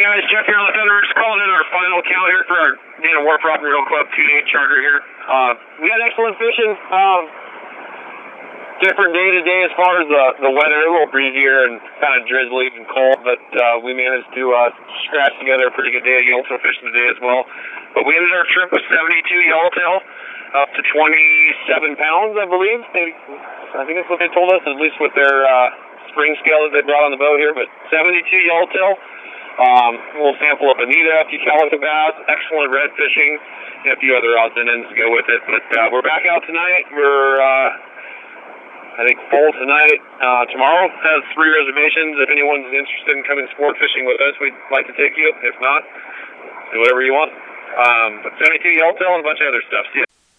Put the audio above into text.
guys, Jeff here on the Thunderbirds, calling in our final count here for our Dana Warprock Reel Club 2-day charter here. We had excellent fishing. Different day to day as far as the weather, a little breezier and kind of drizzly and cold, but we managed to scratch together a pretty good day of yellowtail fishing today as well. But we ended our trip with 72 yellowtail, up to 27 pounds, I believe. I think that's what they told us, at least with their spring scale that they brought on the boat here, but 72 yellowtail. We'll sample up Bonita, a few calico bass, excellent red fishing, and a few other odds and ends to go with it. But we're back out tonight. We're, I think, full tonight. Tomorrow has 3 reservations. If anyone's interested in coming sport fishing with us, we'd like to take you. If not, do whatever you want. But 72 yellowtail and a bunch of other stuff. See ya.